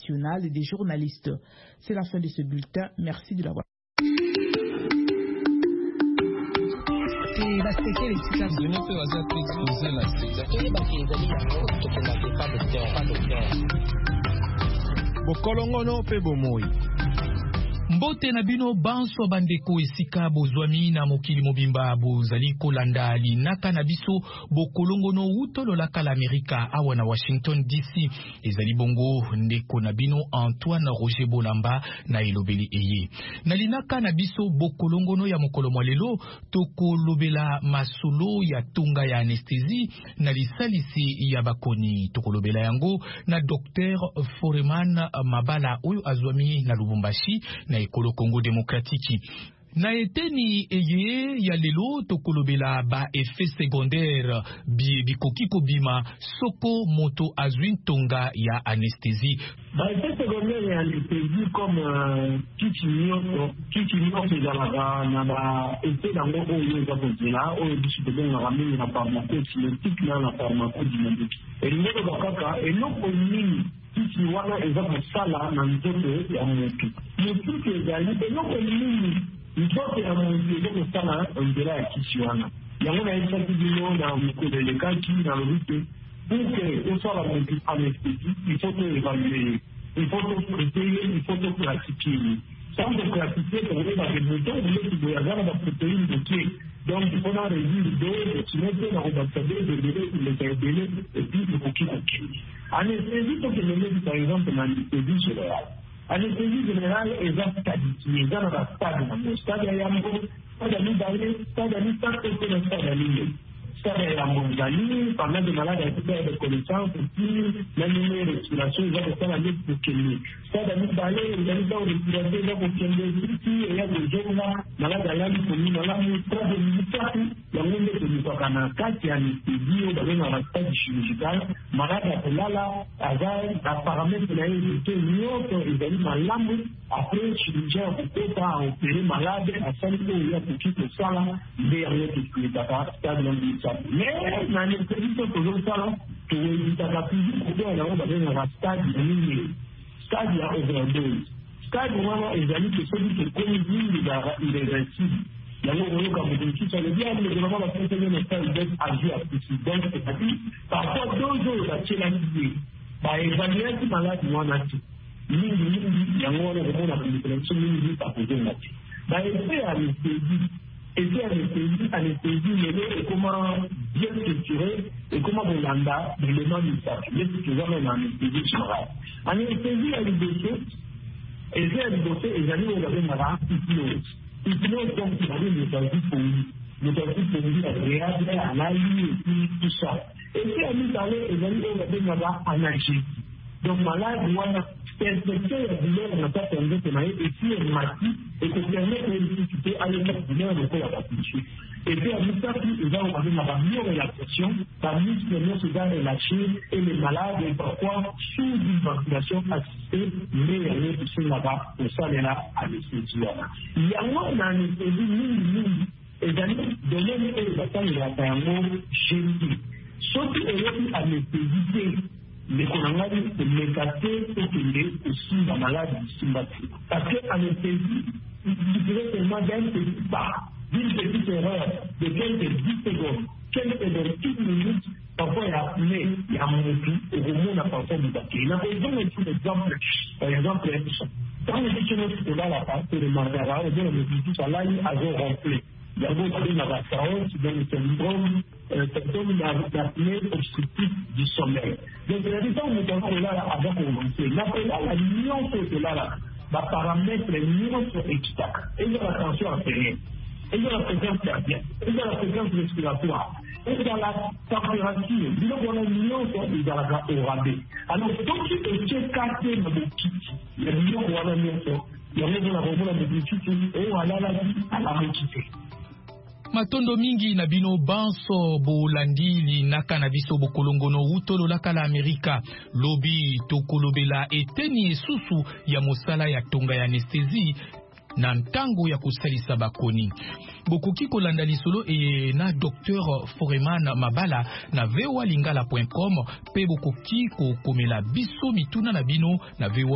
nationale et des journalistes. C'est la fin de ce bulletin. Merci de l'avoir. Bokolongono pe bomoi. Mbote na bino banso bandeko esika bozwami na mokili mobimba bozali kolanda linaka na biso bokolongono utolo la kala Amerika awa na Washington DC. Ezali bongo ndeko na bino Antoine Roger Bolamba na elobeli eye. Na linaka na biso bokolongono ya mokolo mwalelo tokolobela masolo ya tunga ya anesthésie na lisalisi ya bakoni. Tokolobela yango na Dr. Foreman Mabala oyo azwami na Lubumbashi na ekolo Congo Démocratique. Na eteni eye ya lelo tokolobela ba effet secondaire bikoki kobima soko moto azwin tonga ya anesthésie. Ba effet secondaire ya anesthésie comme kichimio ezalaka na ba effet nango oyo eza kozela oyo biso tobengaka mingi na pharmacocinétique na pharmacodynamique. Elingi bakaka eloko nini kisi wana eza kosala na nzoto ya motu. Motu ezali eloko nini nzoto ya motu eza kosala nzela ya kisi wana. Yango nayebisaki bino na mokolo elekaki na lobite pour que osala motu anesthésie il faut évaluer, il faut traiter, il faut classifier. Sans classifier, on va voir que le moteur de la protéine de pied. Donc, il faut réduire le dos, tu mets dans l'ambassadeur, de délai, et puis le coquille. Anesthésie, pour que le mette par exemple l'anesthésie générale. Anesthésie générale est un stade, il est dans la stade, le stade à Yambo, stade à Libalé, stade à Libalé, stade à Libalé. Stade à Yambo, pendant des malades avec des connaissances, et puis l'animé respiration, il va faire la liste de Kémy. Stade à Libalé, il y a des gens qui respiration, il y a des gens qui il y a des gens là, malades à Yambo, il y a des stade de Libalé, il y a des gens qui sont en cas qui anesthésie, dans la stade chirurgicale, malade à Lala, à paramètre de la réalité, il y a des malades, après, chirurgien, peut pas opérer malade, à 5 ans, il y a tout de ça là, derrière tout ce qui est à stade de mais l'anesthésie, c'est toujours ça là, tu as plus de dans un stade de stade de overdose. Stade où ils allaient que celui qui est les récits. Il y a un comme vous ça veut dire que le gouvernement va faire un stade d'agir à ceci. Donc, c'est-à-dire, parfois, 2 jours, la chélanisée, bah, évaluer si malade ou en acte. Il y a un moment où on a une prévention, par poser un acte. Bah, effet anesthésie. Et puis anesthésie, et comment bien structurer et comment on l'a l'élément du sac. Mais c'est toujours une anesthésie générale. Anesthésie à l'idée, et puis à l'idée, et j'allais regarder ma hypnose. Hypnose, donc, il y avait une méthode pour lui, agréable, à la ligne, et puis tout ça. Et puis à l'idée, et j'allais regarder ma analgésie. Donc, malade, voilà, perspective la douleur, on n'a pas permis de mailler, et puis elle m'a dit, et que permet de discuter à l'état de douleur, on peut la partie. Et puis, à l'issue, ils ont parlé de la myorelaxation, la muscle se va relâcher, et les malades, et parfois, sous une ventilation assistée, mais il y a une personne là-bas, pour ça, elle est là, anesthésie. Il y a une anesthésie, et d'ailleurs, de même que les batailles, il y a un mot génie. Sauf qu'il y a une anesthésie, mais qu'on a dit de m'écarter pour qu'il y ait aussi la maladie sympathique. Parce que l'anesthésie, il suffirait seulement d'un petit pas, d'une petite erreur de quelques 10 secondes, quelques 10 minutes, parfois il y a un motu, et au moins on a parfois du papier. Il a besoin d'un exemple, par exemple, quand on dit que notre là, la partie de Mandara, on dit que le ça là, il a rempli. Il y a beaucoup de narration qui donne le syndrome d'apnée obstructive du sommeil. Donc, la raison nous avons là avant de commencer. La nuance est là, va paramètre les nuances extactes. Et il y a la tension artérielle. Et il y a la fréquence cardiaque. Et il y a la fréquence respiratoire. Et il y a la température. Il y a la nuance au rabais. Alors, quand tu es cassé dans le kit, il y a une nuance au nuance. Il y a une nuance et voilà la vie à la motivée. Matondo mingi na bino banso bolandili naka na biso bokolongono utolo laka la Amerika lobi tokolobela eteni esusu ya mosala ya tonga ya anesthésie na ntango ya kosalisa bakoni. Bokoki kolanda lisolo e na Dr. Foreman Mabala na voalingala.com pe bokoki kokomela biso mituna na bino na